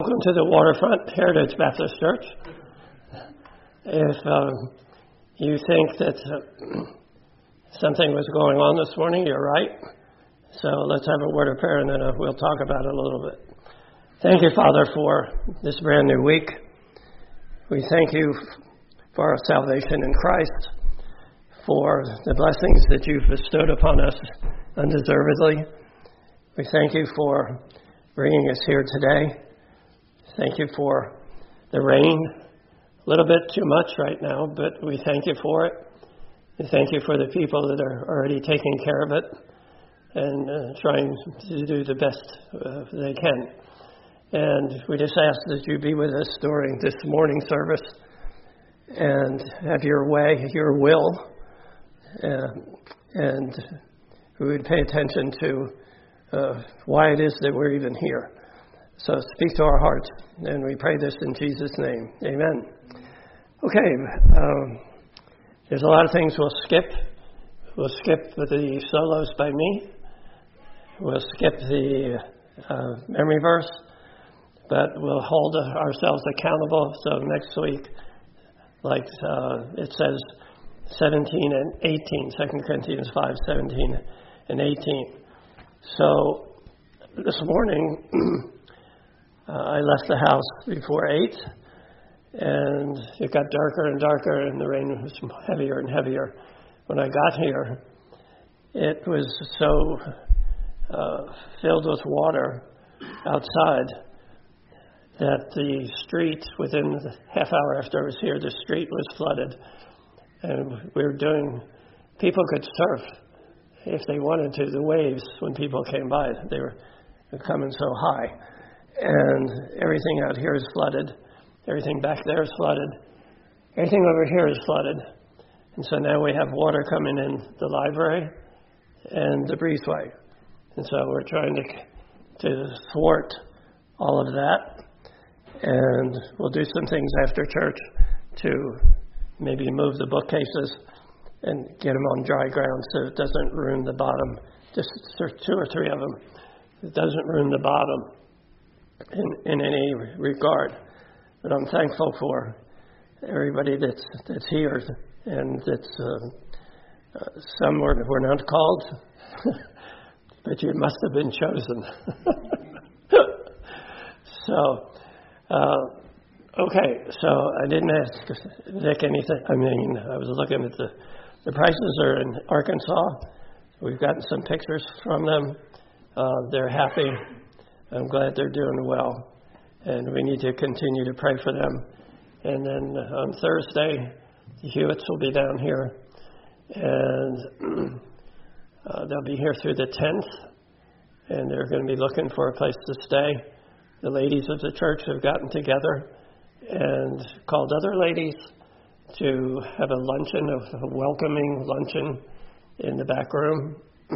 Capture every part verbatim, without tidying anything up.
Welcome to the Waterfront Heritage Baptist Church. If um, you think that uh, something was going on this morning, you're right. So let's have a word of prayer and then uh, we'll talk about it a little bit. Thank you, Father, for this brand new week. We thank you for our salvation in Christ, for the blessings that you've bestowed upon us undeservedly. We thank you for bringing us here today. Thank you for the rain. A little bit too much right now, but we thank you for it. We thank you for the people that are already taking care of it and uh, trying to do the best uh, they can. And we just ask that you be with us during this morning service and have your way, your will, uh, and we would pay attention to uh, why it is that we're even here. So speak to our hearts, and we pray this in Jesus' name. Amen. Okay, um, there's a lot of things we'll skip. We'll skip the solos by me. We'll skip the uh, memory verse, but we'll hold ourselves accountable. So next week, like uh, it says, seventeen and eighteen, Second Corinthians five, seventeen and eighteen. So this morning, Uh, I left the house before eight, and it got darker and darker, and the rain was heavier and heavier. When I got here, it was so uh, filled with water outside that the street, within the half hour after I was here, the street was flooded. And we were doing, people could surf if they wanted to. The waves, when people came by, they were coming so high. And everything out here is flooded. Everything back there is flooded. Everything over here is flooded. And so now we have water coming in the library and the breezeway. And so we're trying to, to thwart all of that. And we'll do some things after church to maybe move the bookcases and get them on dry ground so it doesn't ruin the bottom. Just two or three of them. It doesn't ruin the bottom in, in any regard. But I'm thankful for everybody that's that's here, and that's uh, uh, some were, were not called, but you must have been chosen. so, uh, okay, so I didn't ask Nick anything. I mean, I was looking at the, the prices are in Arkansas. We've gotten some pictures from them. Uh, they're happy. I'm glad they're doing well, and we need to continue to pray for them. And then on Thursday, the Hewitts will be down here, and uh, they'll be here through the tenth, and they're going to be looking for a place to stay. The ladies of the church have gotten together and called other ladies to have a luncheon, a welcoming luncheon in the back room,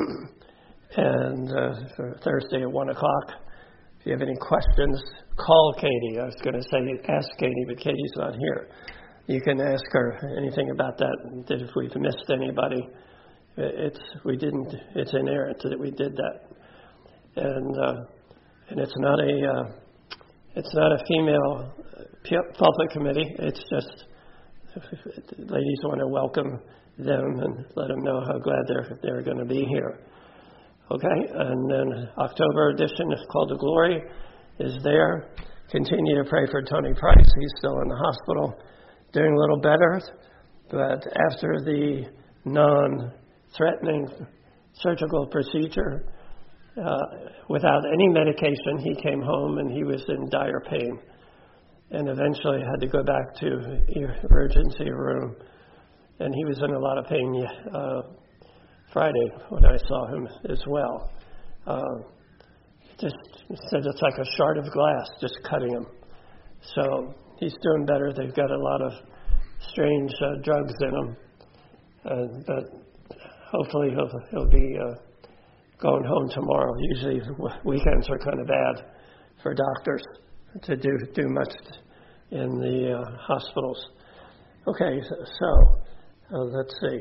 and uh, for Thursday at one o'clock. If you have any questions, call Katie. I was going to say ask Katie, but Katie's not here. You can ask her anything about that. That if we've missed anybody, it's we didn't. It's inerrant that we did that, and uh, and it's not a uh, it's not a female pulpit committee. It's just ladies want to welcome them and let them know how glad they're they're going to be here. Okay, and then October edition is called The Glory is there. Continue to pray for Tony Price. He's still in the hospital, doing a little better. But after the non-threatening surgical procedure, uh, without any medication, he came home and he was in dire pain. And eventually had to go back to the emergency room. And he was in a lot of pain uh, Friday when I saw him as well. Uh, just said it's like a shard of glass just cutting him. So he's doing better. They've got a lot of strange uh, drugs in him. Uh, but hopefully he'll, he'll be uh, going home tomorrow. Usually weekends are kind of bad for doctors to do, do much in the uh, hospitals. Okay, so uh, let's see.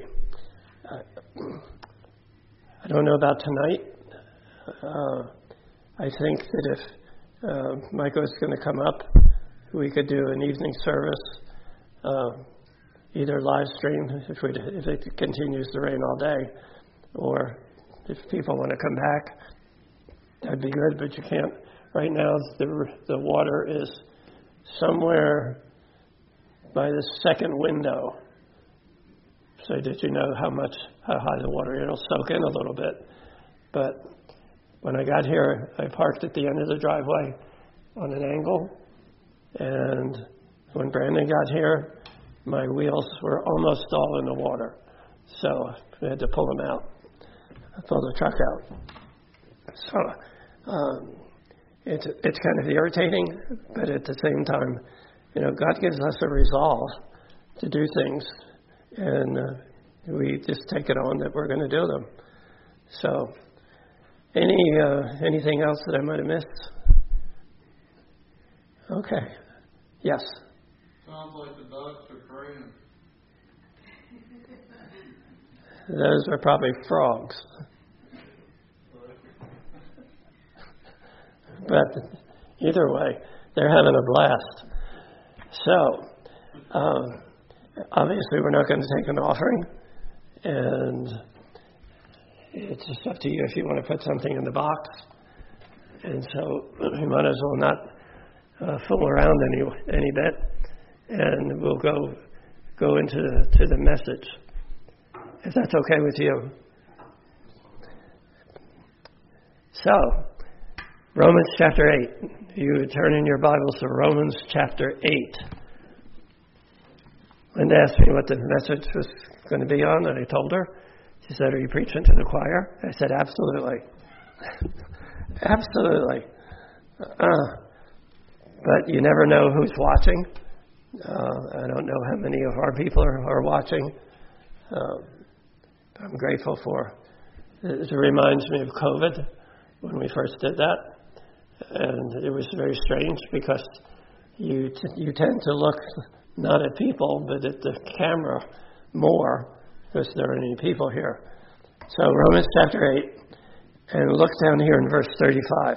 Uh, I don't know about tonight. Uh, I think that if uh, Michael is going to come up. We could do an evening service, uh, either live stream if, we, if it continues to rain all day, or if people want to come back, that'd be good, but you can't. Right now, the the water is somewhere by the second window. So did you know how much, how high the water is? It'll soak in a little bit. But when I got here, I parked at the end of the driveway on an angle. And when Brandon got here, my wheels were almost all in the water. So I had to pull them out, pull the truck out. So um, it's, it's kind of irritating, but at the same time, you know, God gives us a resolve to do things. And uh, we just take it on that we're going to do them. So, any uh, anything else that I might have missed? Okay. Yes. Sounds like the ducks are praying. Those are probably frogs. But either way, they're having a blast. So. Um, Obviously, we're not going to take an offering, and it's just up to you if you want to put something in the box. And so we might as well not uh, fool around any any bit, and we'll go go into the, to the message, if that's okay with you. So, Romans chapter eight. You turn in your Bibles to Romans chapter eight. Linda asked me what the message was going to be on, and I told her. She said, "Are you preaching to the choir?" I said, "Absolutely." Absolutely. Uh, but you never know who's watching. Uh, I don't know how many of our people are, are watching. Uh, I'm grateful for it. It reminds me of COVID when we first did that. And it was very strange because you t- you tend to look not at people, but at the camera more, because there aren't any people here. So Romans chapter eight, and look down here in verse thirty-five.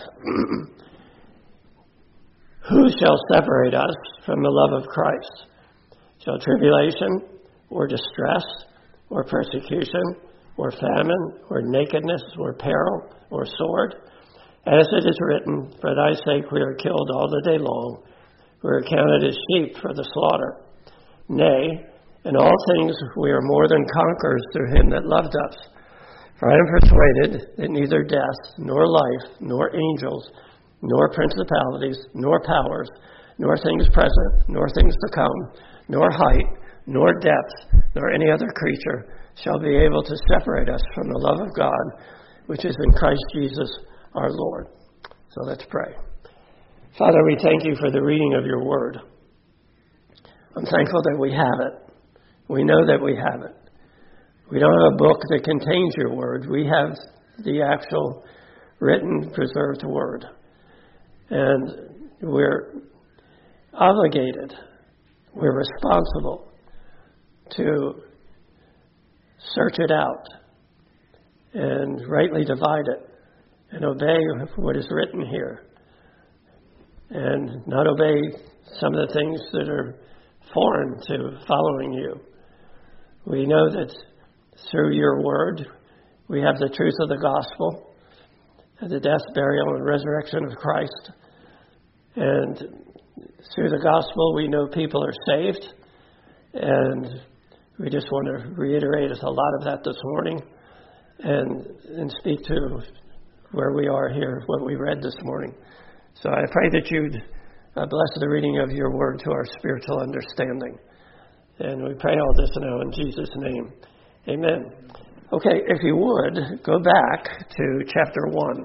Who shall separate us from the love of Christ? Shall tribulation, or distress, or persecution, or famine, or nakedness, or peril, or sword? As it is written, for thy sake we are killed all the day long. We are counted as sheep for the slaughter. Nay, in all things we are more than conquerors through him that loved us. For I am persuaded that neither death, nor life, nor angels, nor principalities, nor powers, nor things present, nor things to come, nor height, nor depth, nor any other creature shall be able to separate us from the love of God, which is in Christ Jesus our Lord. So let's pray. Father, we thank you for the reading of your word. I'm thankful that we have it. We know that we have it. We don't have a book that contains your word. We have the actual written, preserved word. And we're obligated, we're responsible to search it out and rightly divide it and obey what is written here. And not obey some of the things that are foreign to following you. We know that through your word, we have the truth of the gospel, the death, burial, and resurrection of Christ. And through the gospel, we know people are saved. And we just want to reiterate a lot of that this morning and, and speak to where we are here, what we read this morning. So I pray that you'd uh, bless the reading of your word to our spiritual understanding. And we pray all this now in Jesus' name. Amen. Okay, if you would, go back to chapter one.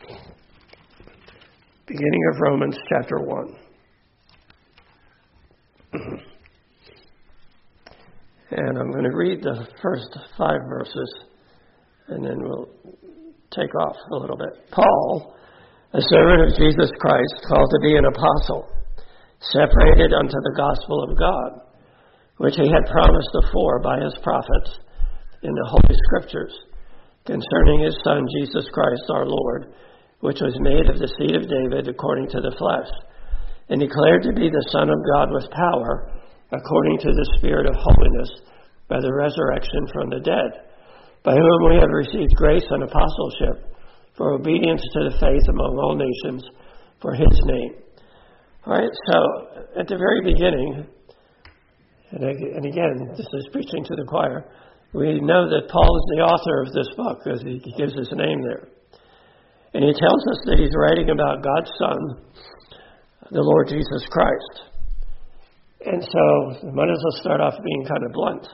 Beginning of Romans chapter one. And I'm going to read the first five verses, and then we'll take off a little bit. Paul, a servant of Jesus Christ, called to be an apostle, separated unto the gospel of God, which he had promised afore by his prophets in the Holy Scriptures, concerning his Son, Jesus Christ our Lord, which was made of the seed of David according to the flesh, and declared to be the Son of God with power, according to the Spirit of holiness, by the resurrection from the dead, by whom we have received grace and apostleship for obedience to the faith among all nations for his name. All right, so at the very beginning, and again, this is preaching to the choir, we know that Paul is the author of this book, because he gives his name there. And he tells us that he's writing about God's Son, the Lord Jesus Christ. And so, might as well start off being kind of blunt.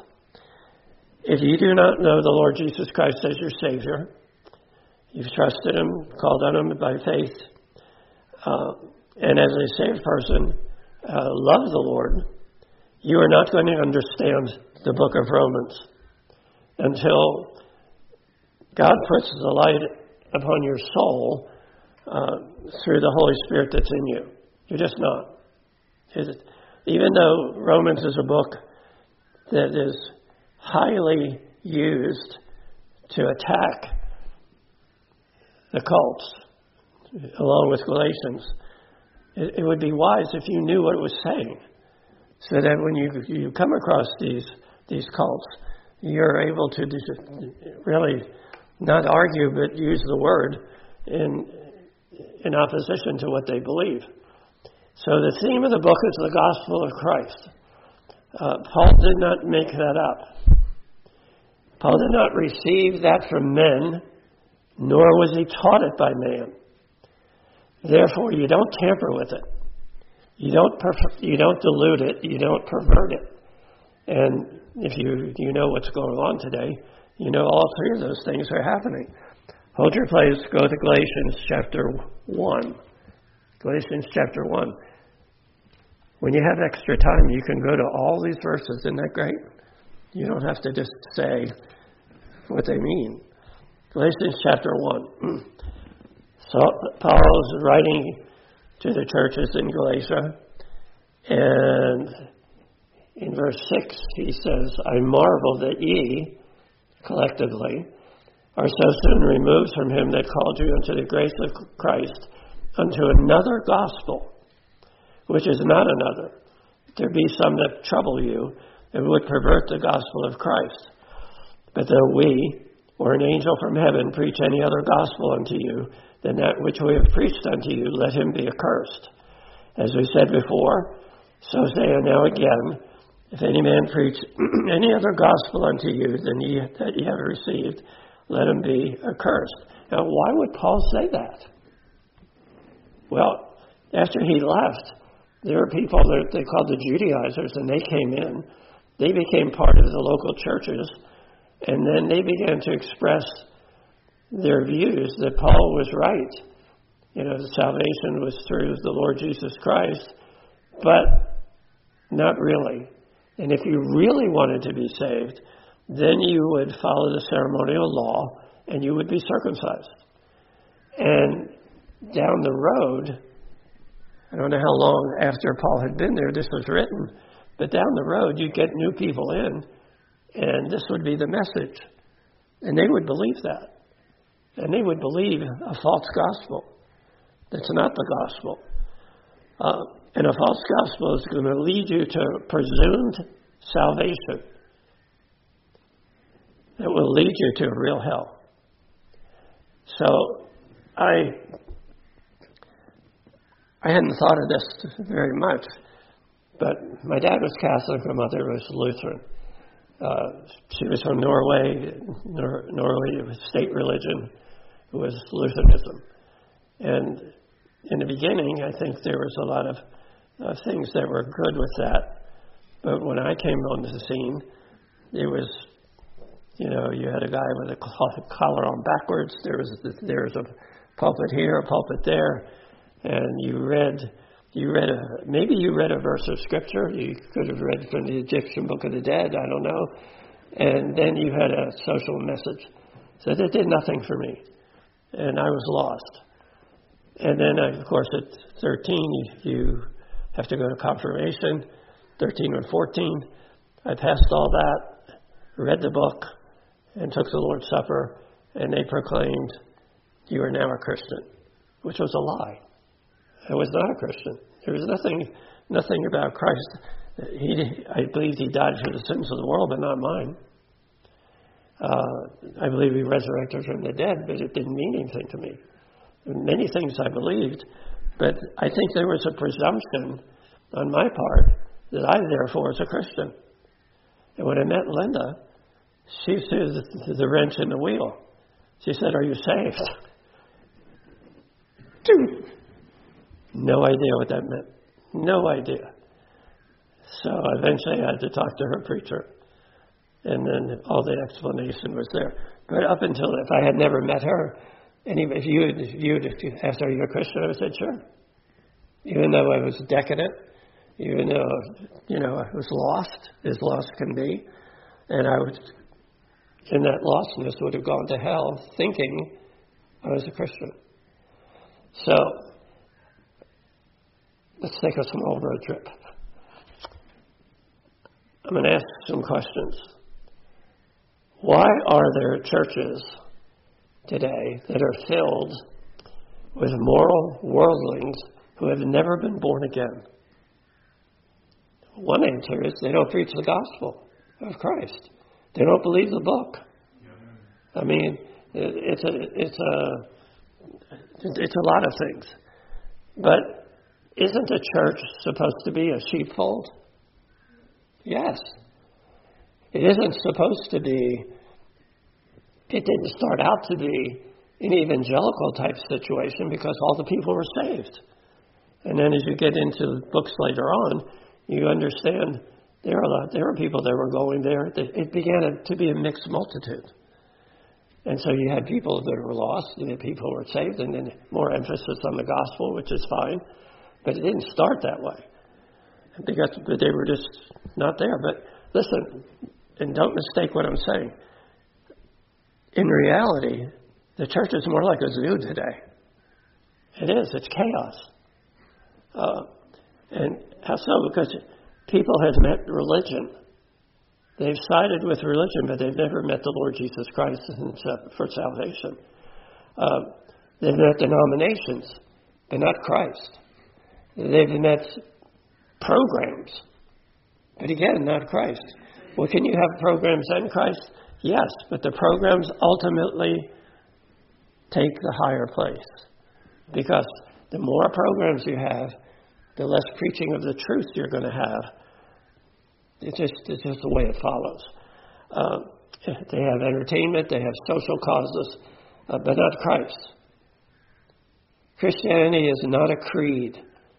If you do not know the Lord Jesus Christ as your Savior, you've trusted him, called on him by faith, uh, and as a saved person, uh, love the Lord, you are not going to understand the book of Romans until God puts the light upon your soul uh, through the Holy Spirit that's in you. You're just not. It, even though Romans is a book that is highly used to attack the cults, along with Galatians, it, it would be wise if you knew what it was saying, so that when you you come across these these cults, you're able to really not argue, but use the word in in opposition to what they believe. So the theme of the book is the gospel of Christ. Uh, Paul did not make that up. Paul did not receive that from men, nor was he taught it by man. Therefore, you don't tamper with it. You don't perf- you don't dilute it. You don't pervert it. And if you you know what's going on today, you know all three of those things are happening. Hold your place. Go to Galatians chapter one. Galatians chapter one. When you have extra time, you can go to all these verses. Isn't that great? You don't have to just say what they mean. Galatians chapter one. So Paul is writing to the churches in Galatia, and in verse six he says, I marvel that ye, collectively, are so soon removed from him that called you unto the grace of Christ, unto another gospel, which is not another. There be some that trouble you, and would pervert the gospel of Christ. But though we, or an angel from heaven, preach any other gospel unto you than that which we have preached unto you, let him be accursed. As we said before, so say I now again, if any man preach any other gospel unto you than ye that ye have received, let him be accursed. Now, why would Paul say that? Well, after he left, there were people that they called the Judaizers, and they came in. They became part of the local churches, and then they began to express their views that Paul was right. You know, the salvation was through the Lord Jesus Christ, but not really. And if you really wanted to be saved, then you would follow the ceremonial law and you would be circumcised. And down the road, I don't know how long after Paul had been there this was written, but down the road you'd get new people in, and this would be the message. And they would believe that. And they would believe a false gospel that's not the gospel. Uh, and a false gospel is going to lead you to presumed salvation. It will lead you to a real hell. So I I hadn't thought of this very much, but my dad was Catholic, my mother was Lutheran. Uh, she was from Norway. Nor- Norway was state religion. It was Lutheranism. And in the beginning, I think there was a lot of uh, things that were good with that. But when I came onto the scene, it was, you know, you had a guy with a collar on backwards. There was there was a pulpit here, a pulpit there, and you read you read a maybe you read a verse of scripture. You could have read from the Egyptian Book of the Dead. I don't know. And then you had a social message. So that did nothing for me, and I was lost. And then, of course, at thirteen, you have to go to confirmation. thirteen or fourteen, I passed all that, read the book, and took the Lord's Supper, and they proclaimed, you are now a Christian. which was a lie. I was not a Christian. There was nothing, nothing about Christ. He, I believed he died for the sins of the world, but not mine. Uh, I believe he resurrected from the dead, but it didn't mean anything to me. Many things I believed, but I think there was a presumption on my part that I, therefore, was a Christian. And when I met Linda, she threw the, the wrench in the wheel. She said, "Are you saved?" Dude, no idea what that meant. No idea. So eventually I had to talk to her preacher. And then all the explanation was there. But up until, if I had never met her, and if you if you'd asked, "Are you a Christian?" I would have said, "Sure." Even though I was decadent, even though, you know, I was lost, as lost can be, and I would, in that lostness, would have gone to hell thinking I was a Christian. So, let's take a small road trip. I'm going to ask some questions. Why are there churches today that are filled with moral worldlings who have never been born again? One answer is they don't preach the gospel of Christ. They don't believe the book. I mean, it's a it's a it's a lot of things. But isn't a church supposed to be a sheepfold? Yes. It isn't supposed to be, it didn't start out to be an evangelical type situation because all the people were saved. And then as you get into books later on, you understand there are, a lot, there are people that were going there. It began to be a mixed multitude. And so you had people that were lost, and then people were saved, and then more emphasis on the gospel, which is fine. But it didn't start that way. Because they were just not there. But listen, and don't mistake what I'm saying. In reality, the church is more like a zoo today. It is. It's chaos. Uh, and how so? Because people have met religion. They've sided with religion, but they've never met the Lord Jesus Christ for salvation. Uh, they've met denominations, but not Christ. They've met programs, but again, not Christ. Well, can you have programs and Christ? Yes, but the programs ultimately take the higher place. Because the more programs you have, the less preaching of the truth you're going to have. It's just, it's just the way it follows. Uh, they have entertainment, they have social causes, uh, but not Christ. Christianity is not a creed.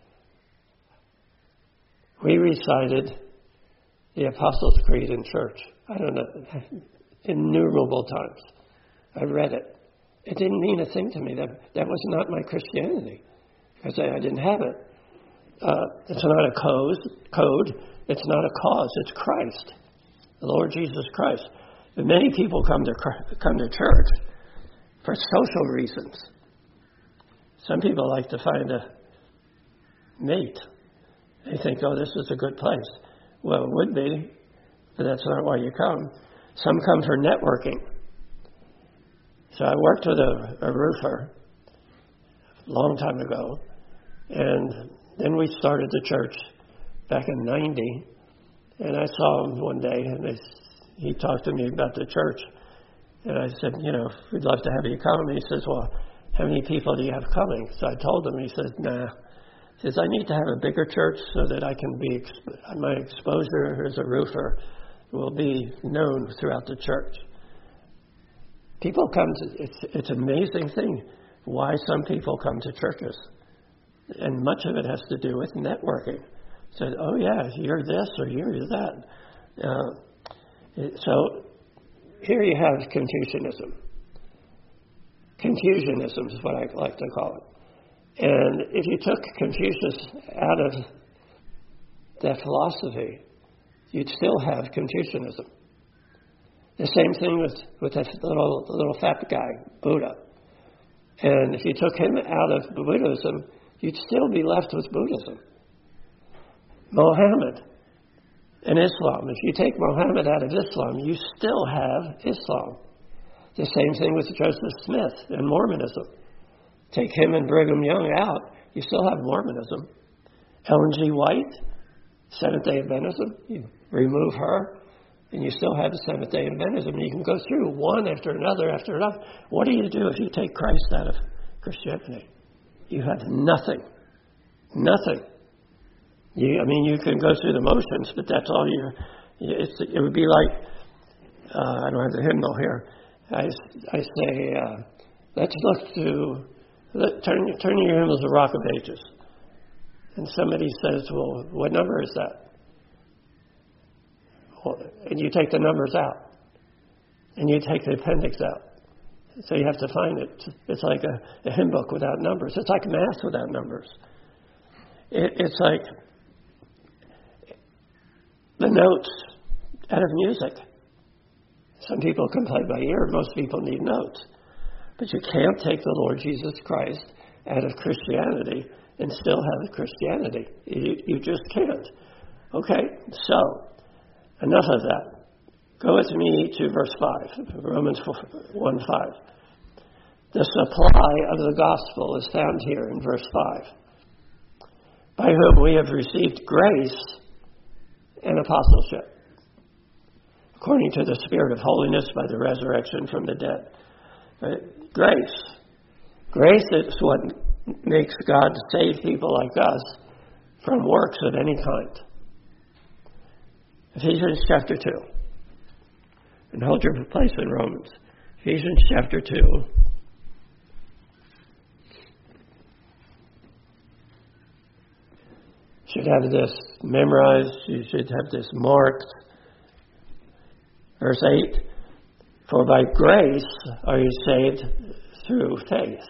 We recited the Apostles' Creed in church. I don't know, innumerable times. I read it. It didn't mean a thing to me. That that was not my Christianity because I, I didn't have it. Uh, it's not a code. Code. It's not a cause. It's Christ, the Lord Jesus Christ. And many people come to come to church for social reasons. Some people like to find a mate. They think, "Oh, this is a good place." Well, it would be, but that's not why you come. Some come for networking. So I worked with a, a roofer a long time ago, and then we started the church back in ninety, and I saw him one day, and they, he talked to me about the church, and I said, "You know, we'd love to have you come." And he says, "Well, how many people do you have coming?" So I told him. He said, "Nah." He says, "I need to have a bigger church so that I can be, my exposure as a roofer will be known throughout the church." People come to, it's, it's an amazing thing why some people come to churches. And much of it has to do with networking. So, "Oh yeah, you're this or you're that." Uh, so here you have Confucianism. Confucianism is what I like to call it. And if you took Confucius out of that philosophy, you'd still have Confucianism. The same thing with, with that little little fat guy, Buddha. And if you took him out of Buddhism, you'd still be left with Buddhism. Mohammed and Islam. If you take Mohammed out of Islam, you still have Islam. The same thing with Joseph Smith and Mormonism. Take him and Brigham Young out, you still have Mormonism. Ellen G. White, Seventh-day Adventism, you remove her, and you still have the Seventh-day Adventism. You can go through one after another after another. What do you do if you take Christ out of Christianity? You have nothing. Nothing. You, I mean, you can go through the motions, but that's all you're... It's, it would be like... Uh, I don't have the hymnal here. I, I say, uh, let's look to... Let, turn, turn your hymnal to Rock of Ages. And somebody says, well, what number is that? Well, and you take the numbers out. And you take the appendix out. So you have to find it. It's like a, a hymn book without numbers. It's like math without numbers. It, it's like the notes out of music. Some people can play by ear. Most people need notes. But you can't take the Lord Jesus Christ out of Christianity and still have Christianity. You, you just can't. Okay, so enough of that. Go with me to verse five, Romans one five. The supply of the gospel is found here in verse five. By whom we have received grace and apostleship, according to the Spirit of holiness by the resurrection from the dead. Right? Grace. Grace is what makes God save people like us from works of any kind. Ephesians chapter two. And hold your place in Romans. Ephesians chapter two. You should have this memorized. You should have this marked. Verse eight. For by grace are you saved through faith.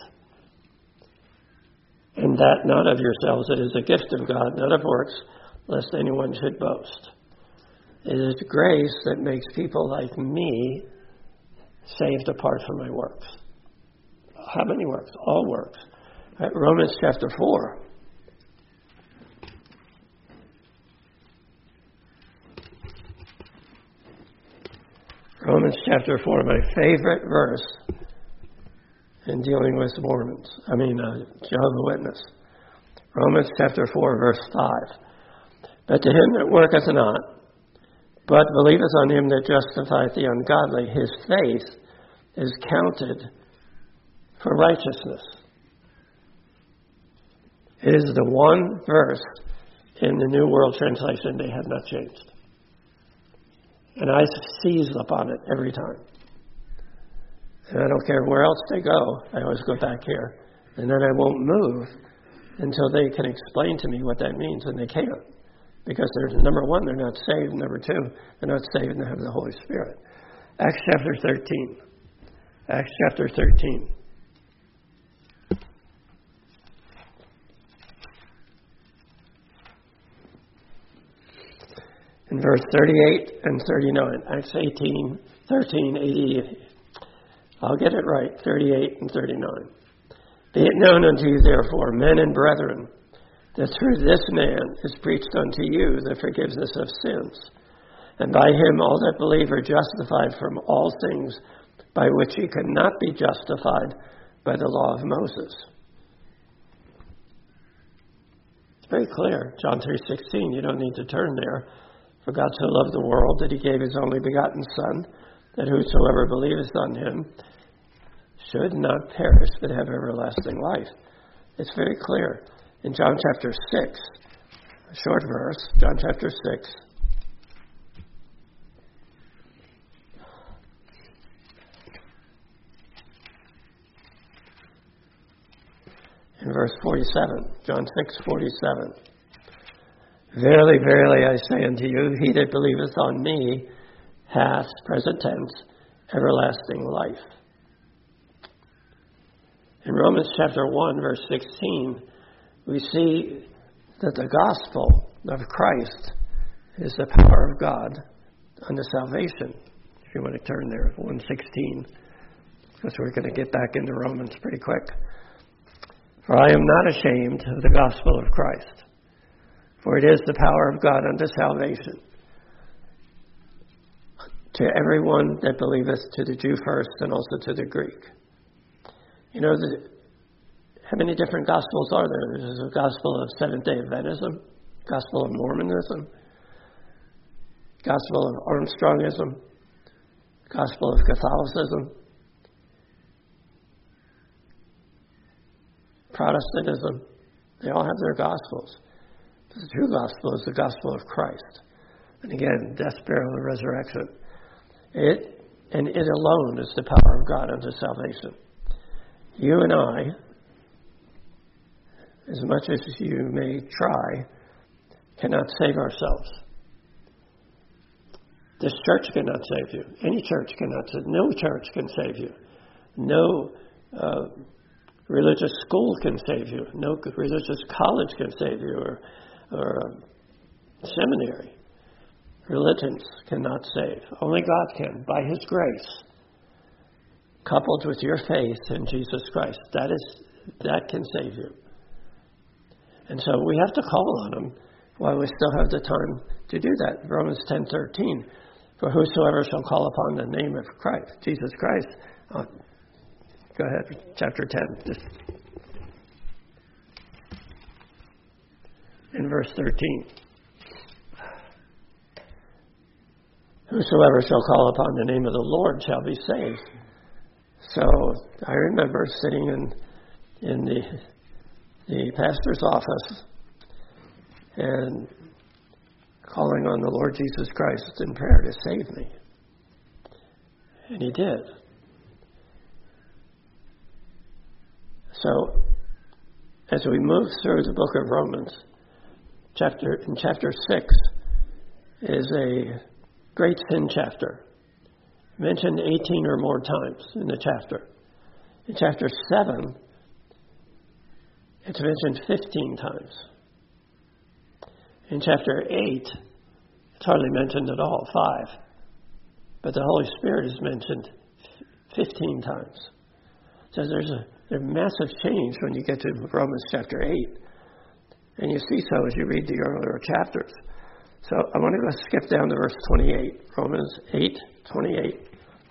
And that not of yourselves, it is a gift of God, not of works, lest anyone should boast. It is grace that makes people like me saved apart from my works. How many works? All works. Right, Romans chapter four. Romans chapter four, my favorite verse in dealing with Mormons. I mean, uh, Jehovah's Witness. Romans chapter four, verse five. But to him that worketh not, but believeth on him that justifieth the ungodly, his faith is counted for righteousness. It is the one verse in the New World Translation they have not changed. And I seize upon it every time. And I don't care where else they go, I always go back here. And then I won't move until they can explain to me what that means, and they can't. Because they're, number one, they're not saved. Number two, they're not saved and they have the Holy Spirit. Acts chapter thirteen. Acts chapter thirteen. In verse thirty-eight and thirty-nine. Acts eighteen, thirteen, eighty. I'll get it right. thirty-eight and thirty-nine. Be it known unto you, therefore, men and brethren, that through this man is preached unto you the forgiveness of sins. And by him all that believe are justified from all things by which ye could not be justified by the law of Moses. It's very clear. John three sixteen, you don't need to turn there. For God so loved the world that he gave his only begotten Son, that whosoever believeth on him should not perish but have everlasting life. It's very clear. In John chapter six, a short verse, John chapter six. In verse forty-seven, John six, forty-seven. Verily, verily, I say unto you, he that believeth on me hath, present tense, everlasting life. In Romans chapter one, verse sixteen, we see that the gospel of Christ is the power of God unto salvation. If you want to turn there, one sixteen, because we're going to get back into Romans pretty quick. For I am not ashamed of the gospel of Christ, for it is the power of God unto salvation to everyone that believeth, to the Jew first and also to the Greek. You know, the, How many different gospels are there? There's a gospel of Seventh-day Adventism, gospel of Mormonism, gospel of Armstrongism, gospel of Catholicism, Protestantism. They all have their gospels. The true gospel is the gospel of Christ. And again, death, burial, and resurrection. It and it alone is the power of God unto salvation. You and I, as much as you may try, cannot save ourselves. This church cannot save you. Any church cannot save you. No church can save you. No uh, religious school can save you. No religious college can save you, or, or a seminary. Religions cannot save. Only God can, by His grace, coupled with your faith in Jesus Christ. That is, that can save you. And so we have to call on Him while we still have the time to do that. Romans ten thirteen. For whosoever shall call upon the name of Christ, Jesus Christ. Oh, go ahead, chapter ten. Just in verse thirteen. Whosoever shall call upon the name of the Lord shall be saved. So I remember sitting in in the the pastor's office and calling on the Lord Jesus Christ in prayer to save me. And He did. So as we move through the book of Romans, chapter in chapter six is a great sin chapter, mentioned eighteen or more times in the chapter. In chapter seven, it's mentioned fifteen times. In chapter eight, it's hardly mentioned at all, five. But the Holy Spirit is mentioned fifteen times. So there's a, there's a massive change when you get to Romans chapter eight. And you see so as you read the earlier chapters. So I want to go skip down to verse twenty-eight, Romans eight twenty-eight.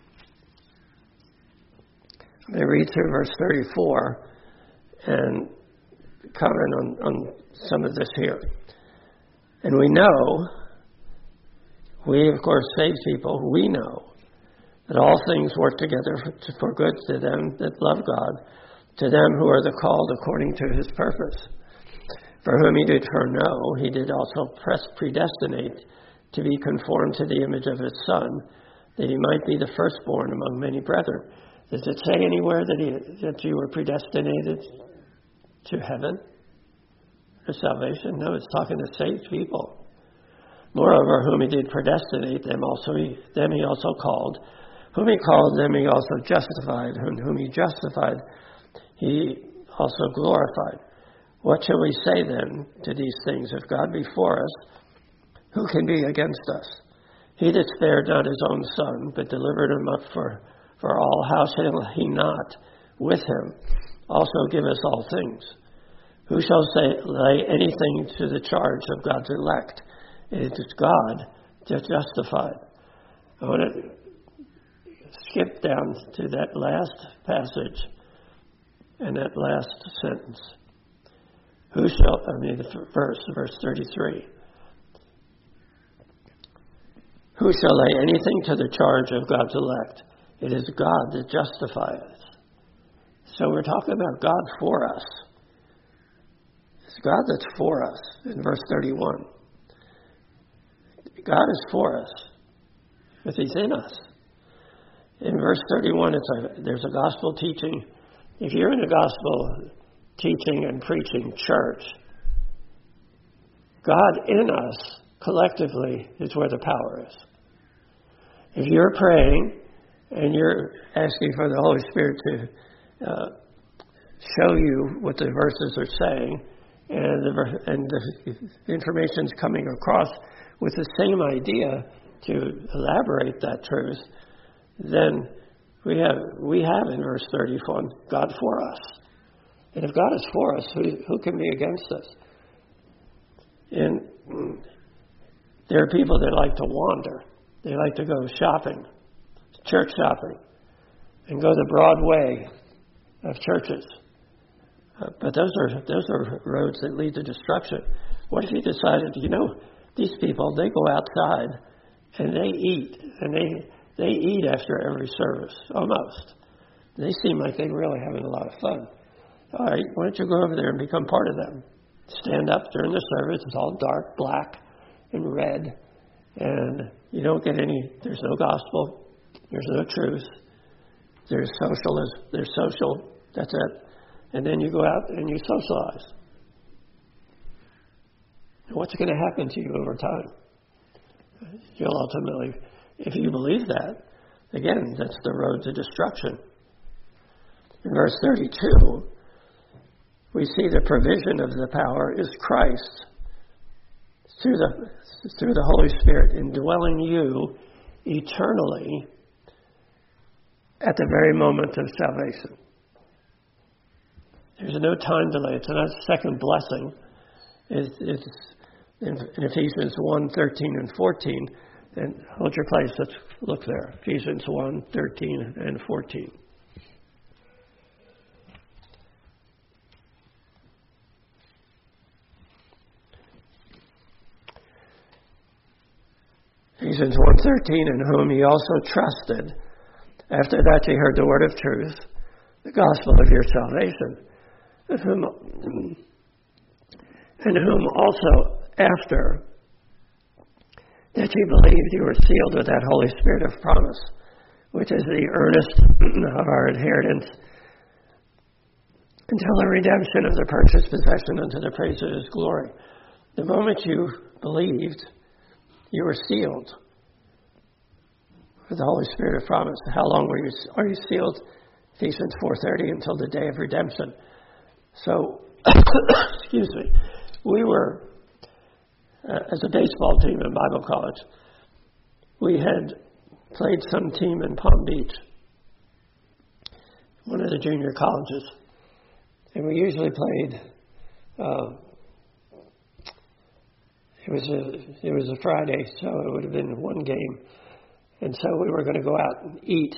I'm going to read through verse thirty-four and comment on, on some of this here. And we know, we of course saved people, we know that all things work together for, for good to them that love God, to them who are the called according to His purpose. For whom He did foreknow, He did also predestinate to be conformed to the image of His Son, that He might be the firstborn among many brethren. Does it say anywhere that, he, that you were predestinated to heaven, to salvation? No, it's talking to saved people. Moreover, whom He did predestinate, them also he, them He also called. Whom He called, them He also justified. Whom, whom He justified, He also glorified. What shall we say then to these things? If God be for us, who can be against us? He that spared not His own Son, but delivered Him up for, for all, how shall He not with Him also give us all things? Who shall say, lay anything to the charge of God's elect? It is God that justified. I want to skip down to that last passage and that last sentence. Who shall, I mean, the verse, verse thirty-three. Who shall lay anything to the charge of God's elect? It is God that justifieth. So we're talking about God for us. It's God that's for us in verse thirty-one. God is for us, but He's in us. In verse thirty-one, it's a, there's a gospel teaching. If you're in a gospel teaching and preaching church, God in us collectively is where the power is. If you're praying and you're asking for the Holy Spirit to uh, show you what the verses are saying, and the, and the information's coming across with the same idea to elaborate that truth, then we have we have in verse thirty-one God for us. And if God is for us, who, who can be against us? And there are people that like to wander. They like to go shopping, church shopping, and go the broad way of churches. Uh, but those are those are roads that lead to destruction. What if you decided, you know, these people, they go outside and they eat, and they they eat after every service, almost. They seem like they're really having a lot of fun. All right, why don't you go over there and become part of them? Stand up during the service. It's all dark, black, and red, and you don't get any. There's no gospel. There's no truth. There's socialism. There's social. That's it. And then you go out and you socialize. And what's going to happen to you over time? You'll ultimately, if you believe that, again, that's the road to destruction. In verse thirty-two, we see the provision of the power is Christ through the through the Holy Spirit indwelling you eternally at the very moment of salvation. There's no time delay. It's not a second blessing. It's, it's in, in Ephesians one, thirteen and fourteen. And hold your place. Let's look there. Ephesians one, thirteen and fourteen. Ephesians one thirteen, in whom ye also trusted, after that ye heard the word of truth, the gospel of your salvation, and whom, and whom also after that ye believed you were sealed with that Holy Spirit of promise, which is the earnest of our inheritance until the redemption of the purchased possession unto the praise of his glory. The moment you believed, you were sealed with the Holy Spirit of promise. How long were you, are you sealed? Ephesians four thirty, until the day of redemption. So, excuse me, we were, uh, as a baseball team in Bible college, we had played some team in Palm Beach, one of the junior colleges. And we usually played, uh, it was a it was a Friday, so it would have been one game. And so we were going to go out and eat.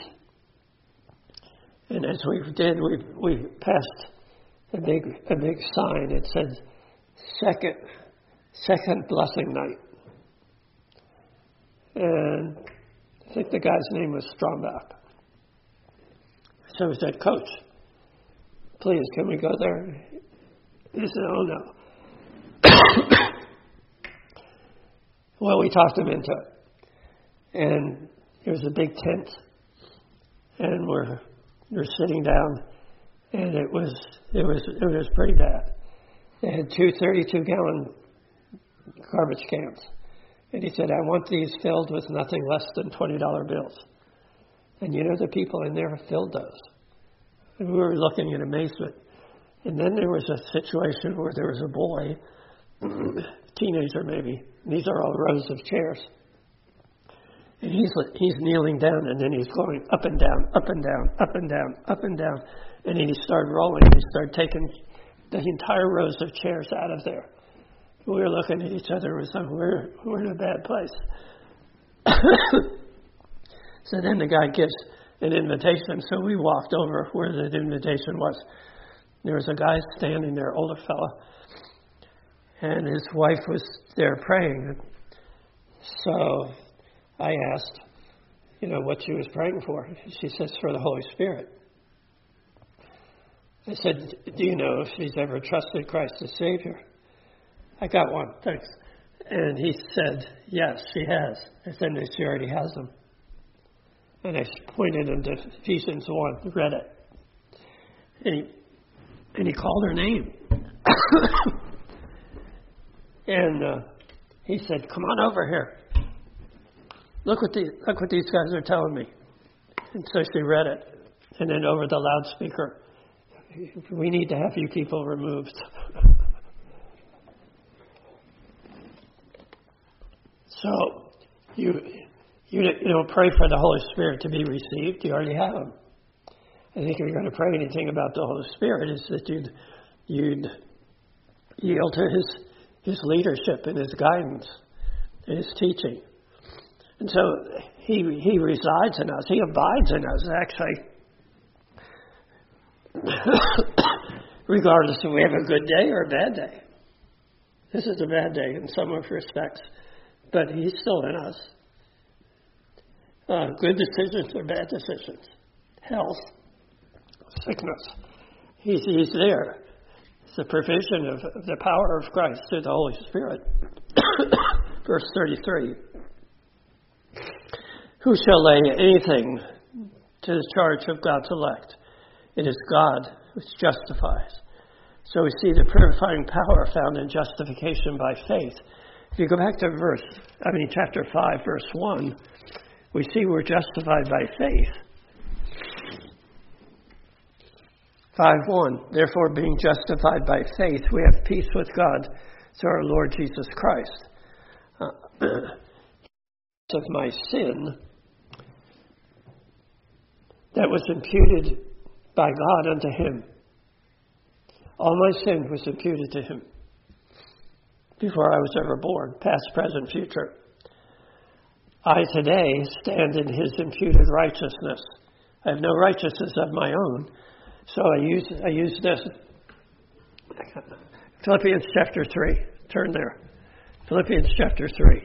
And as we did, we we passed a big a big sign. It said second second blessing night. And I think the guy's name was Strombach. So we said, Coach, please, can we go there? He said, oh no. Well, we talked him into it. And there was a big tent. And we're we're sitting down, and it was it was it was pretty bad. They had two thirty-two gallon garbage cans. And he said, I want these filled with nothing less than twenty dollar bills. And you know, the people in there filled those. And we were looking in amazement. And then there was a situation where there was a boy, teenager maybe, and these are all rows of chairs. And he's he's kneeling down, and then he's going up and down, up and down, up and down, up and down. And then he started rolling, and he started taking the entire rows of chairs out of there. We were looking at each other and saying, we're, we're in a bad place. So then the guy gives an invitation. So we walked over where the invitation was. There was a guy standing there, older fella, and his wife was there praying. So I asked, you know, what she was praying for. She says, for the Holy Spirit. I said, do you know if she's ever trusted Christ as Savior? I got one, thanks. And he said, yes, she has. I said, no, she already has them. And I pointed him to Ephesians one, read it. And he, and he called her name. And uh, he said, come on over here. Look what, the, look what these guys are telling me. And so she read it. And then over the loudspeaker, we need to have you people removed. So you, you you don't pray for the Holy Spirit to be received. You already have Him. I think if you're going to pray anything about the Holy Spirit, is that you'd you'd yield to His His leadership and His guidance and His teaching. And so He He resides in us. He abides in us, actually. regardless if we have a good day or a bad day. This is a bad day in some respects, but he's still in us. Uh, good decisions or bad decisions. Health, sickness. He's, he's there. It's the provision of, of the power of Christ through the Holy Spirit. Verse thirty-three. Who shall lay anything to the charge of God's elect? It is God which justifies. So we see the purifying power found in justification by faith. If you go back to verse, I mean chapter five, verse one, we see we're justified by faith. five one, therefore being justified by faith, we have peace with God through our Lord Jesus Christ. Uh, of my sin that was imputed by God unto him. All my sin was imputed to him before I was ever born, past, present, future. I today stand in his imputed righteousness. I have no righteousness of my own, so I use I use this. Philippians chapter three. Turn there. Philippians chapter three.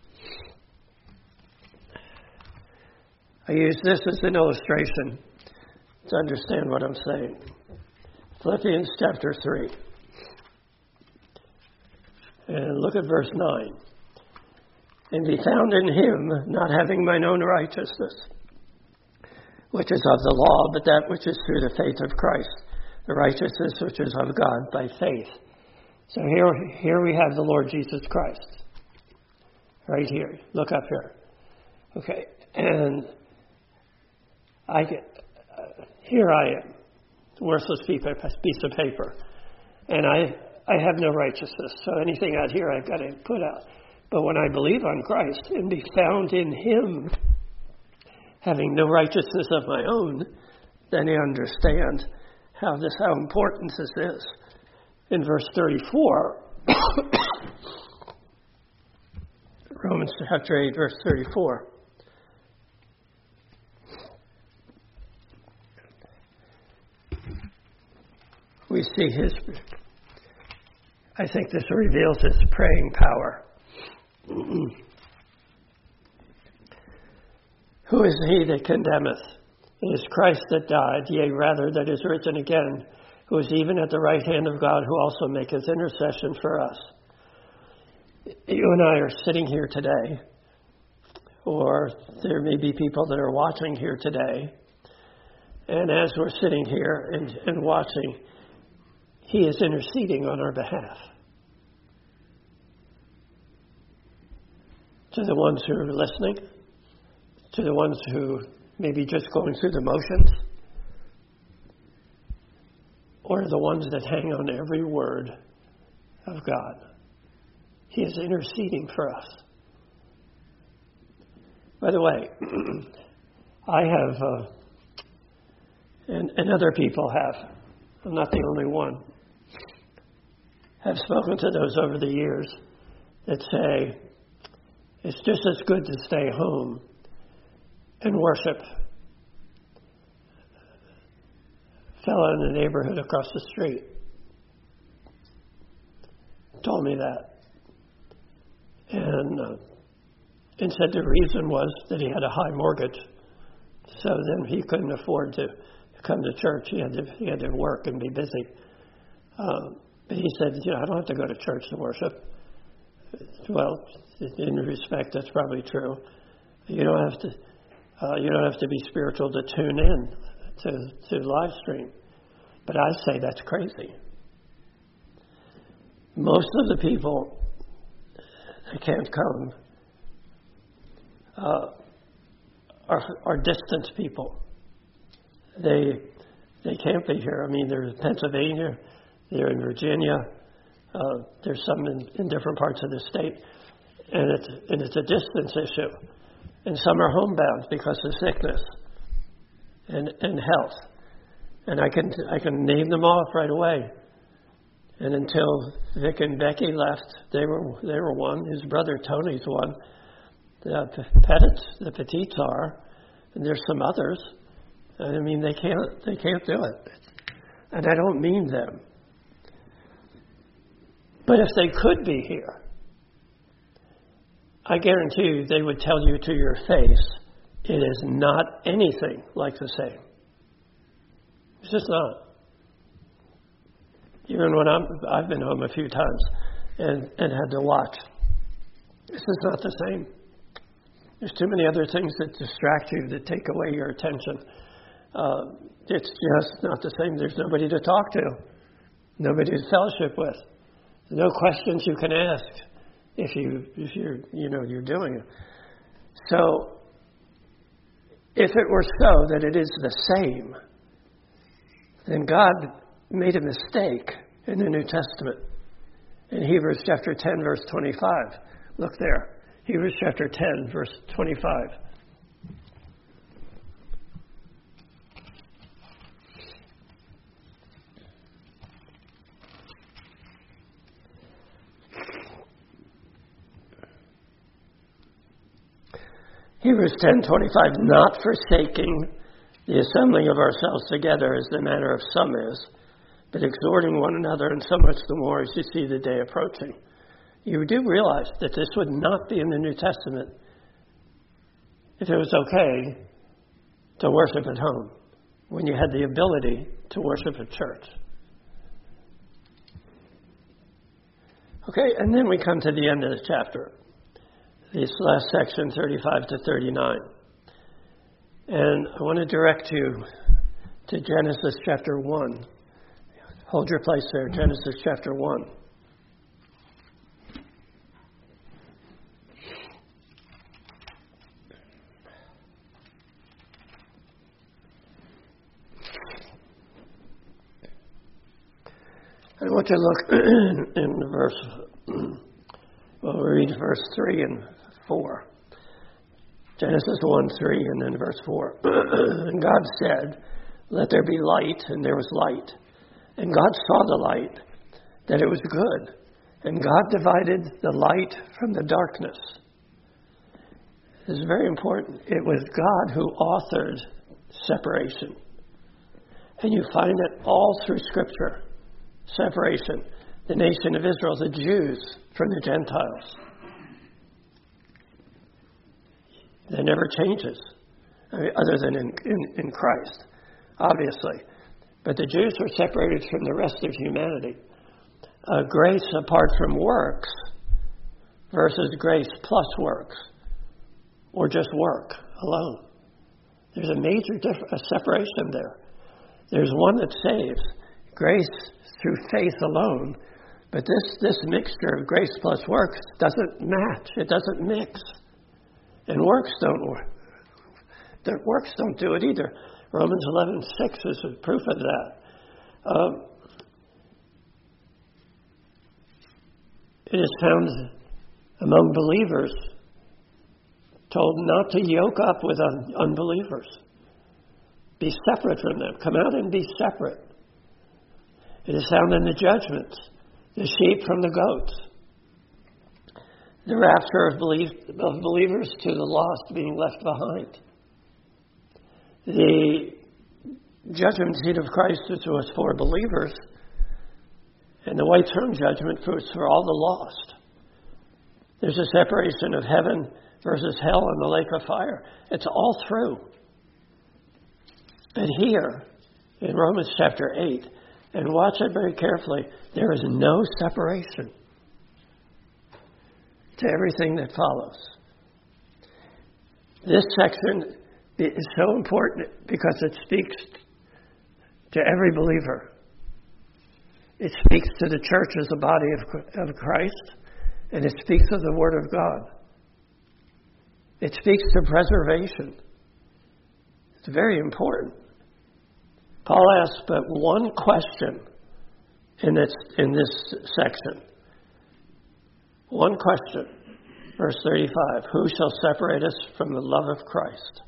I use this as an illustration to understand what I'm saying. Philippians chapter three. And look at verse nine. And be found in him, not having mine own righteousness, which is of the law, but that which is through the faith of Christ, the righteousness which is of God by faith. So here, here we have the Lord Jesus Christ. Right here. Look up here. Okay. And I get, uh, here I am, worthless piece of paper, and I, I have no righteousness, so anything out here I've got to put out. But when I believe on Christ and be found in him, having no righteousness of my own, then I understand how this, how important this is. In verse thirty-four, Romans chapter eight, verse thirty-four. We see his, I think this reveals his praying power. Who is he that condemneth? It is Christ that died, yea, rather, that is written again, who is even at the right hand of God, who also maketh intercession for us. You and I are sitting here today, or there may be people that are watching here today, and as we're sitting here and, and watching, he is interceding on our behalf. To the ones who are listening, to the ones who may be just going through the motions, or the ones that hang on every word of God. He is interceding for us. By the way, I have, uh, and, and other people have, I'm not the only one, have spoken to those over the years that say, it's just as good to stay home and worship fellow in the neighborhood across the street. Told me that. And, uh, and said the reason was that he had a high mortgage. So then he couldn't afford to come to church. He had to, he had to work and be busy. Um, but he said, you know, I don't have to go to church to worship. Well, in respect, that's probably true. You don't have to. Uh, you don't have to be spiritual to tune in to to live stream. But I say that's crazy. Most of the people that can't come uh, are are distant people. They they can't be here. I mean, they're in Pennsylvania, they're in Virginia. Uh, there's some in, in different parts of the state, and it's and it's a distance issue. And some are homebound because of sickness and and health. And I can I can name them off right away. And until Vic and Becky left, they were they were one. His brother Tony's one. The Petits, the Petits are, and there's some others. And I mean, they can't they can't do it. And I don't mean them. But if they could be here, I guarantee you they would tell you to your face, it is not anything like the same. It's just not. Even when I'm, I've been home a few times and, and had to watch. This is not the same. There's too many other things that distract you, that take away your attention. Uh, it's just not the same. There's nobody to talk to. Nobody to fellowship with. No questions you can ask if you if you're you know you're doing it. So if it were so that it is the same, then God made a mistake in the New Testament. In Hebrews chapter ten, verse twenty-five. Look there. Hebrews chapter ten, verse twenty-five. Hebrews ten twenty-five, not forsaking the assembling of ourselves together as the manner of some is, but exhorting one another, and so much the more as you see the day approaching. You do realize that this would not be in the New Testament if it was okay to worship at home, when you had the ability to worship at church. Okay, and then we come to the end of the chapter. This last section, thirty-five to thirty-nine. And I want to direct you to Genesis chapter one. Hold your place there, Genesis chapter one. I want to look in verse, well, we'll read verse three and four. Genesis one, three, and then verse four. And God said, let there be light, and there was light. And God saw the light, that it was good. And God divided the light from the darkness. This is very important. It was God who authored separation. And you find it all through Scripture. Separation. The nation of Israel, the Jews from the Gentiles. That never changes, I mean, other than in, in, in Christ, obviously. But the Jews were separated from the rest of humanity. Uh, grace apart from works versus grace plus works, or just work alone. There's a major diff- a separation there. There's one that saves, grace through faith alone, but this, this mixture of grace plus works doesn't match. It doesn't mix. And works don't work. The works don't do it either. Romans eleven six is a proof of that. Um, it is found among believers told not to yoke up with un- unbelievers. Be separate from them. Come out and be separate. It is found in the judgments, the sheep from the goats. The rapture of, belief, of believers to the lost being left behind. The judgment seat of Christ was for believers, and the white throne judgment was for all the lost. There's a separation of heaven versus hell and the lake of fire. It's all through. But here, in Romans chapter eight, and watch it very carefully, there is no separation to everything that follows. This section is so important because it speaks to every believer. It speaks to the church as a body of, of Christ, and it speaks of the Word of God. It speaks to preservation. It's very important. Paul asks but one question in this, in this section. One question, verse thirty-five. Who shall separate us from the love of Christ?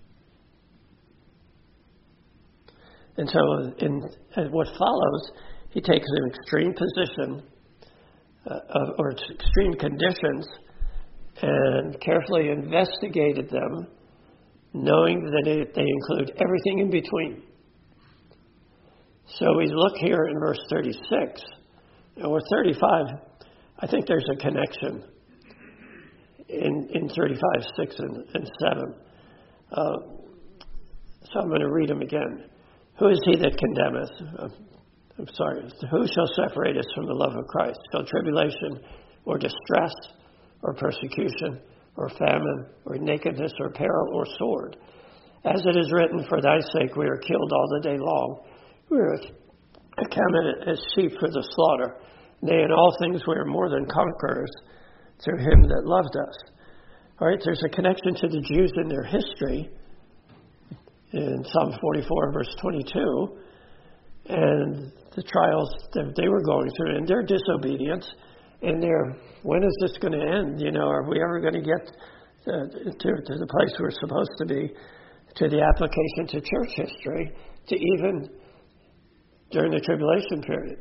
And so in, in what follows, he takes an extreme position uh, of, or extreme conditions and carefully investigated them, knowing that it, they include everything in between. So we look here in verse thirty-six. Now with thirty-five, I think there's a connection in, in thirty-five, six, and, and seven. Uh, so I'm going to read them again. Who is he that condemneth? Uh, I'm sorry. Who shall separate us from the love of Christ? Shall tribulation or distress or persecution or famine or nakedness or peril or sword? As it is written, for thy sake we are killed all the day long. We are accounted as sheep for the slaughter. Nay, in all things we are more than conquerors through him that loved us. All right, there's a connection to the Jews in their history in Psalm forty-four, verse twenty-two, and the trials that they were going through and their disobedience and their, when is this going to end? You know, are we ever going to get uh, to, to the place we're supposed to be, to the application to church history, to even during the tribulation period?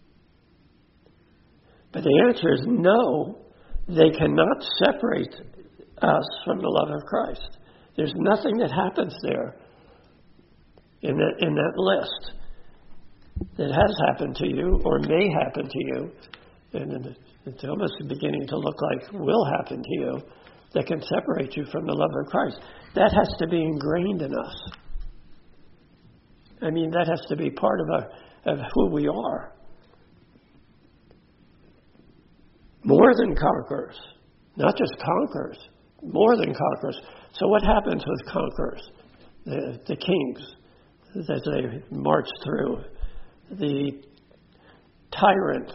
But the answer is no, they cannot separate us from the love of Christ. There's nothing that happens there in that, in that list that has happened to you or may happen to you, and it's almost beginning to look like will happen to you, that can separate you from the love of Christ. That has to be ingrained in us. I mean, that has to be part of, our, of who we are. More than conquerors. Not just conquerors. More than conquerors. So what happens with conquerors? The, the kings, as they march through. The tyrants.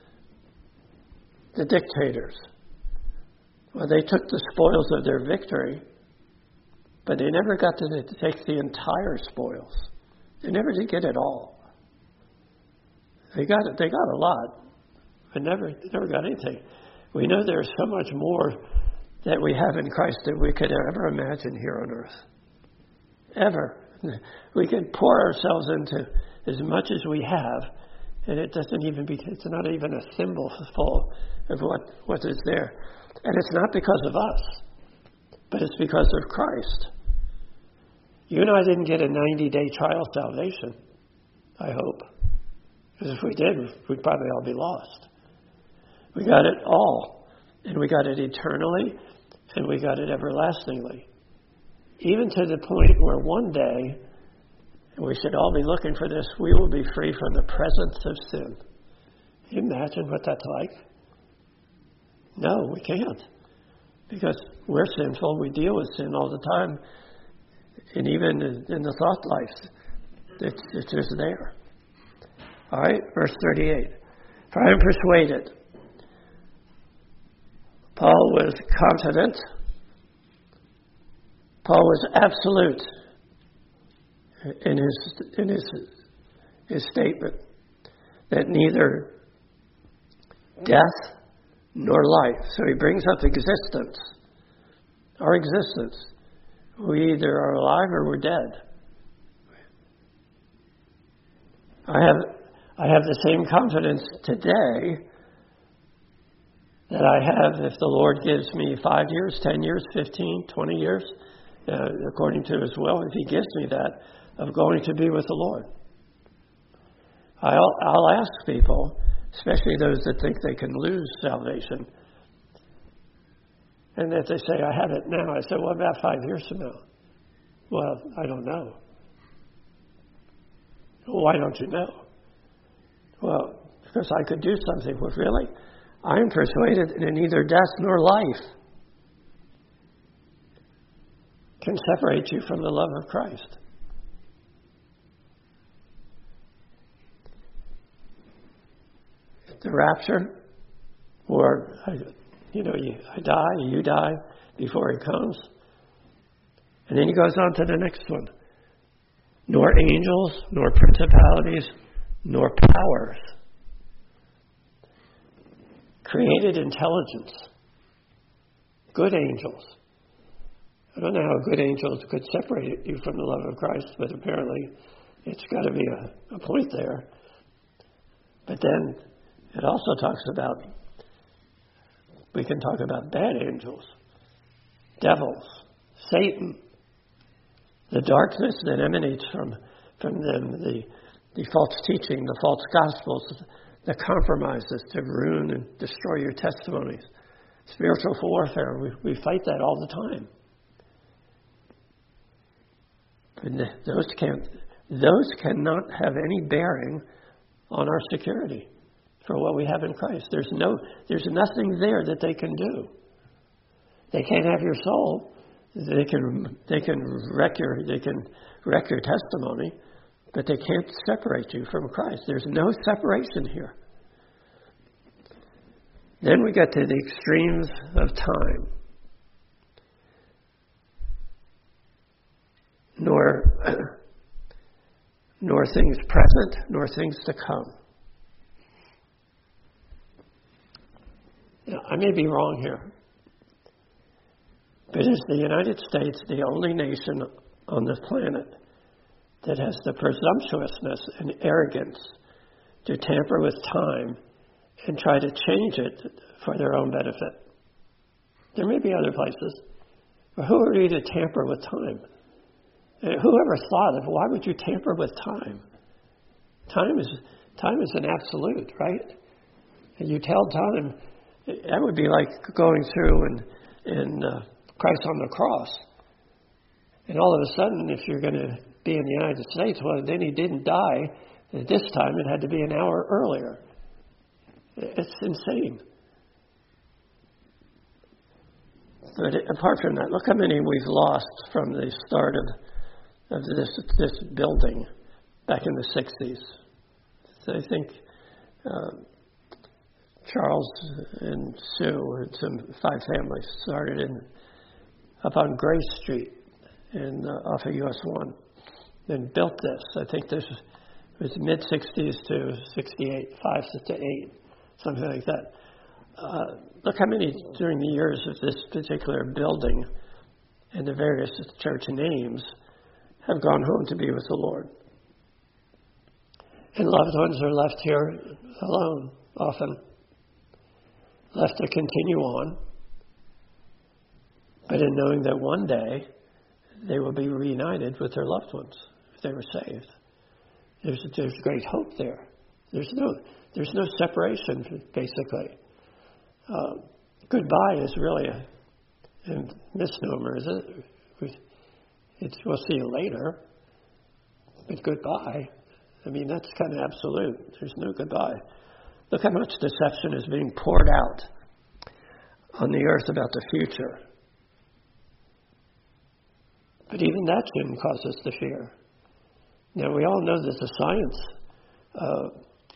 The dictators. Well, they took the spoils of their victory, but they never got to take the entire spoils. They never did get it all. They got it. They got a lot, but never, never got anything. We know there's so much more that we have in Christ than we could ever imagine here on earth. Ever. We can pour ourselves into as much as we have, and it doesn't even be, it's not even a thimbleful of what, what is there. And it's not because of us, but it's because of Christ. You and I didn't get a ninety-day trial salvation, I hope. Because if we did, we'd probably all be lost. We got it all. And we got it eternally, and we got it everlastingly. Even to the point where one day, and we should all be looking for this, we will be free from the presence of sin. Can you imagine what that's like? No, we can't. Because we're sinful. We deal with sin all the time. And even in the thought life, it's, it's just there. All right, verse thirty-eight. For I am persuaded. Paul was confident. Paul was absolute in his in his his statement that neither death nor life. So he brings up existence. Our existence. We either are alive or we're dead. I have I have the same confidence today that I have if the Lord gives me five years, ten years, fifteen, twenty years, uh, according to His will, if He gives me that, of going to be with the Lord. I'll, I'll ask people, especially those that think they can lose salvation, and that they say, I have it now. I said, what about five years from now? Well, I don't know. Well, why don't you know? Well, because I could do something. Well, really? I am persuaded that neither death nor life can separate you from the love of Christ. The rapture, or, you know, you, I die, you die before He comes. And then He goes on to the next one. Nor angels, nor principalities, nor powers. Created intelligence. Good angels. I don't know how good angels could separate you from the love of Christ, but apparently it's got to be a, a point there. But then it also talks about, we can talk about bad angels, devils, Satan, the darkness that emanates from, from them, the, the false teaching, the false gospels, the compromises to ruin and destroy your testimonies. Spiritual warfare, we, we fight that all the time. But those can't, those cannot have any bearing on our security for what we have in Christ. There's no, there's nothing there that they can do. They can't have your soul. They can, they can wreck your, they can wreck your testimony, but they can't separate you from Christ. There's no separation here. Then we get to the extremes of time. Nor, nor things present, nor things to come. Now, I may be wrong here, but is the United States the only nation on the planet that has the presumptuousness and arrogance to tamper with time and try to change it for their own benefit? There may be other places, but who are you to tamper with time? And whoever thought of, why would you tamper with time? Time is time is an absolute, right? And you tell time, that would be like going through and and uh, Christ on the cross. And all of a sudden, if you're going to be in the United States, well, then he didn't die. At this time, it had to be an hour earlier. It's insane. But apart from that, look how many we've lost from the start of of this this building back in the sixties. So I think uh, Charles and Sue and some five families started in up on Grace Street in uh, off of U S one. Then built this. I think this was mid sixties to sixty-eight, five to eight, something like that. Uh, look how many during the years of this particular building and the various church names have gone home to be with the Lord. And loved ones are left here alone, often, left to continue on, but in knowing that one day they will be reunited with their loved ones if they were saved. There's, there's great hope there. There's no, there's no separation, basically. Uh, goodbye is really a, a misnomer, is it? We, It's, we'll see you later, but goodbye. I mean, that's kind of absolute. There's no goodbye. Look how much deception is being poured out on the earth about the future. But even that shouldn't cause us to fear. Now, we all know that the science uh,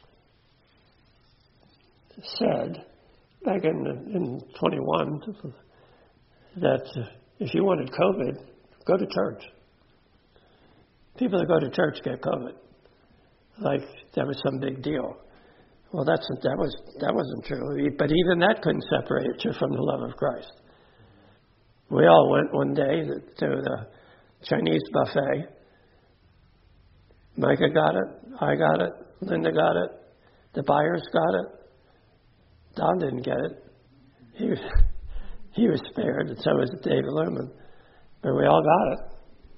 said back in, in twenty-one that if you wanted COVID, go to church. People that go to church get COVID. Like that was some big deal. Well, that's that was that wasn't true. But even that couldn't separate you from the love of Christ. We all went one day to the Chinese buffet. Micah got it. I got it. Linda got it. The buyers got it. Don didn't get it. He was, he was spared, and so was David Lumen. But we all got it.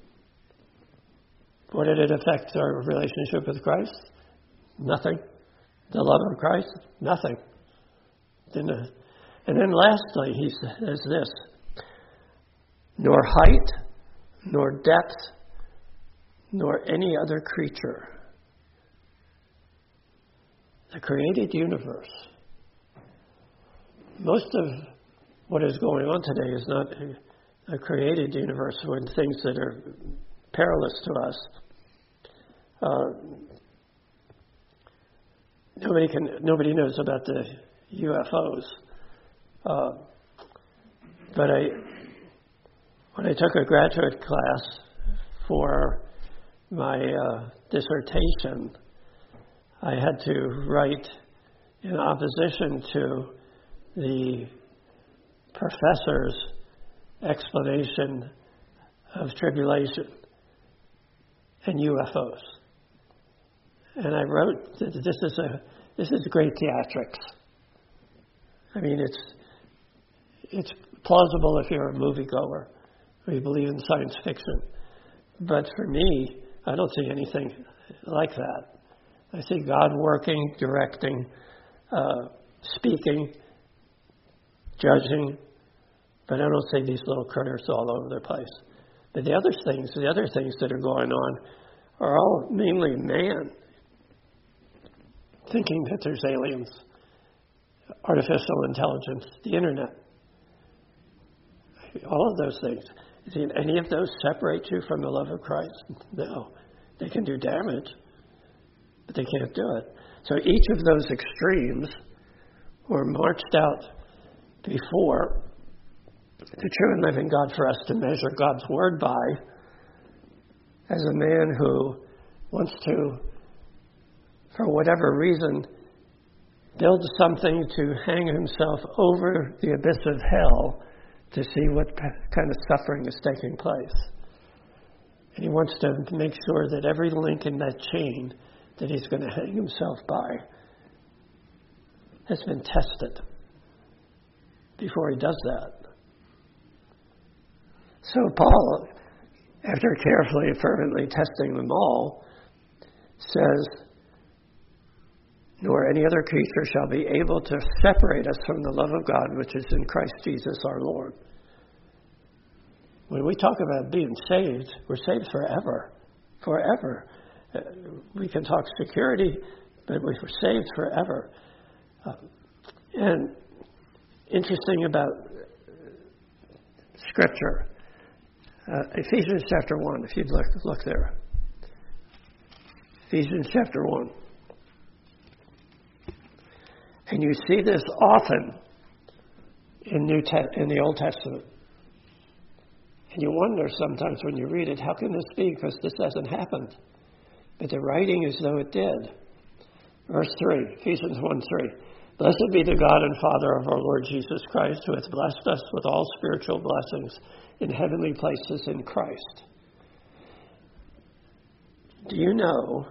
What did it affect our relationship with Christ? Nothing. The love of Christ? Nothing. Didn't it? And then lastly, he says this: nor height, nor depth, nor any other creature. The created universe. Most of what is going on today is not a created universe when things that are perilous to us. Uh, nobody can. Nobody knows about the U F Os. Uh, but I, when I took a graduate class for my uh, dissertation, I had to write in opposition to the professor's explanation of tribulation and U F Os. And I wrote that this is a this is great theatrics. I mean, it's it's plausible if you're a moviegoer or you believe in science fiction. But for me, I don't see anything like that. I see God working, directing, uh, speaking, judging, but I don't see these little critters all over the place. But the other things, the other things that are going on are all mainly man thinking that there's aliens, artificial intelligence, the internet, all of those things. Did any of those separate you from the love of Christ? No. They can do damage, but they can't do it. So each of those extremes were marched out before the true and living God for us to measure God's word by, as a man who wants to, for whatever reason, build something to hang himself over the abyss of hell to see what kind of suffering is taking place. And he wants to make sure that every link in that chain that he's going to hang himself by has been tested before he does that. So Paul, after carefully and fervently testing them all, says, nor any other creature shall be able to separate us from the love of God which is in Christ Jesus our Lord. When we talk about being saved, we're saved forever. Forever. Uh, we can talk security, but we're saved forever. Uh, and interesting about Scripture, uh, Ephesians chapter one, if you'd look, look there. Ephesians chapter one. And you see this often in New Te- in the Old Testament. And you wonder sometimes when you read it, how can this be? Because this hasn't happened. But the writing is though it did. Verse three, Ephesians one three. Blessed be the God and Father of our Lord Jesus Christ, who hath blessed us with all spiritual blessings in heavenly places in Christ. Do you know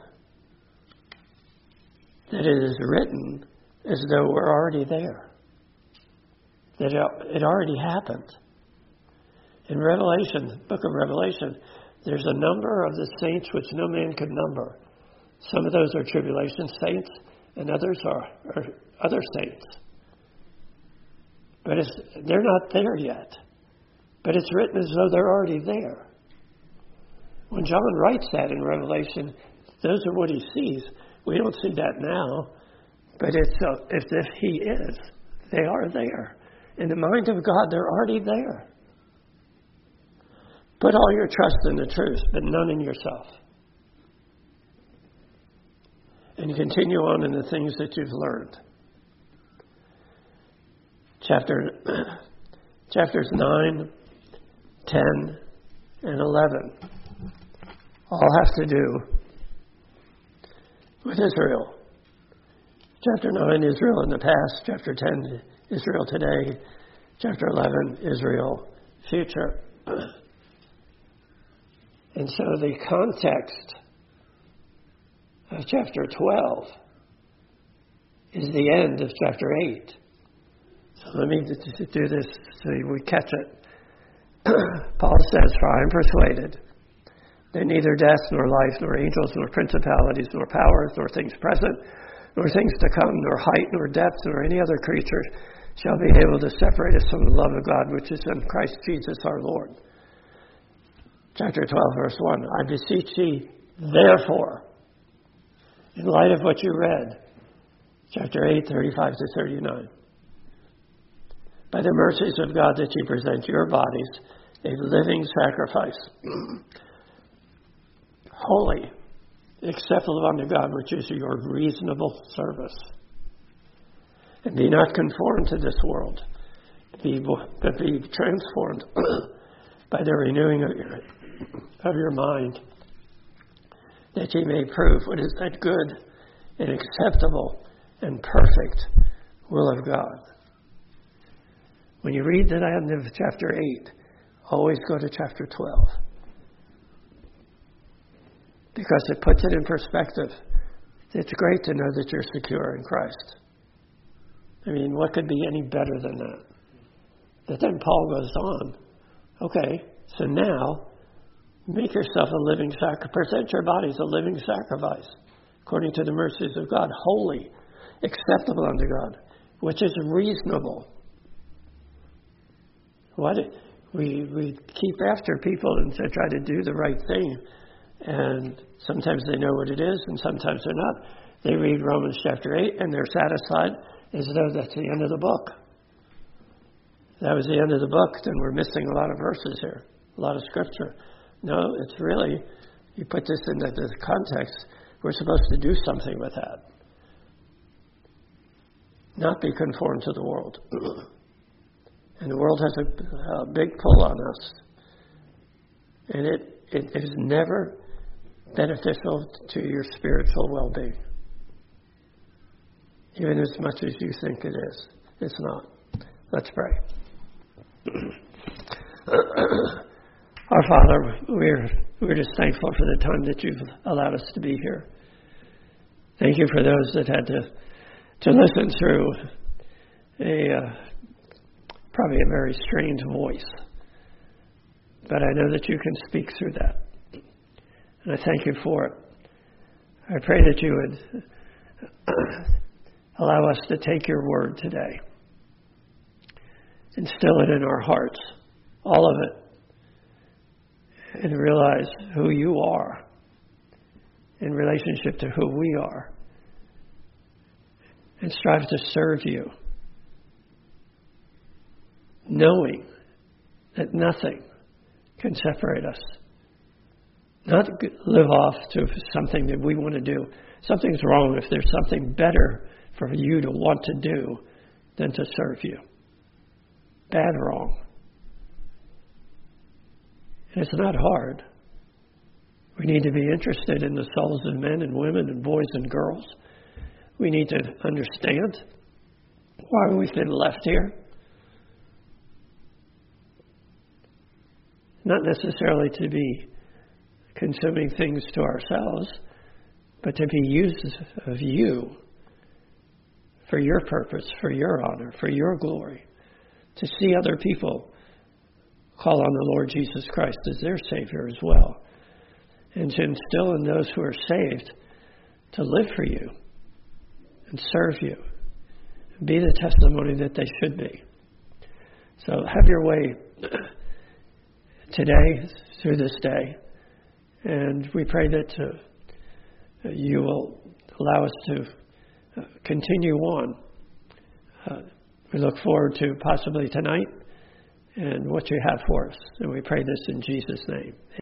that it is written as though we're already there? That it already happened. In Revelation, book of Revelation, there's a number of the saints which no man could number. Some of those are tribulation saints, and others are, are other saints. But it's, they're not there yet. But it's written as though they're already there. When John writes that in Revelation, those are what he sees. We don't see that now, but it's uh, as if he is. They are there. In the mind of God, they're already there. Put all your trust in the truth, but none in yourself. And continue on in the things that you've learned. Chapter, chapters nine, ten, and eleven all have to do with Israel. Chapter nine, Israel in the past. Chapter ten, Israel today. Chapter eleven, Israel future. And so the context of chapter twelve is the end of chapter eight. So let me do this so we catch it. Paul says, for I am persuaded that neither death, nor life, nor angels, nor principalities, nor powers, nor things present, nor things to come, nor height, nor depth, nor any other creature shall be able to separate us from the love of God which is in Christ Jesus our Lord. Chapter twelve, verse one, I beseech thee, therefore, in light of what you read, chapter eight, thirty-five to thirty-nine, by the mercies of God that you present your bodies a living sacrifice, holy, acceptable unto God, which is your reasonable service. And be not conformed to this world, be, but be transformed by the renewing of your, of your mind, that ye may prove what is that good and acceptable and perfect will of God. When you read the end of chapter eight, always go to chapter twelve. Because it puts it in perspective. It's great to know that you're secure in Christ. I mean, what could be any better than that? But then Paul goes on. Okay, so now, make yourself a living sacrifice. Present your body as a living sacrifice. according to the mercies of God, holy, acceptable unto God, which is reasonable. What we we keep after people and to try to do the right thing, and sometimes they know what it is, and sometimes they're not. They read Romans chapter eight, and they're satisfied as though that's the end of the book. If that was the end of the book, then we're missing a lot of verses here, a lot of scripture. No, it's really, you put this into the context, we're supposed to do something with that. Not be conformed to the world. And the world has a, a big pull on us. And it, it is never beneficial to your spiritual well-being. Even as much as you think it is. It's not. Let's pray. Our Father, we're, we're just thankful for the time that you've allowed us to be here. Thank you for those that had to, to listen through a... Uh, Probably a very strange voice. But I know that you can speak through that. And I thank you for it. I pray that you would allow us to take your word today. Instill it in our hearts. All of it. And realize who you are in relationship to who we are. And strive to serve you. Knowing that nothing can separate us. Not live off to something that we want to do. Something's wrong if there's something better for you to want to do than to serve you. Bad wrong. And it's not hard. We need to be interested in the souls of men and women and boys and girls. We need to understand why we've been left here. Not necessarily to be consuming things to ourselves, but to be used of you for your purpose, for your honor, for your glory. To see other people call on the Lord Jesus Christ as their Savior as well. And to instill in those who are saved to live for you and serve you. Be the testimony that they should be. So have your way today, through this day, and we pray that uh, you will allow us to uh, continue on. Uh, we look forward to possibly tonight and what you have for us, and we pray this in Jesus' name.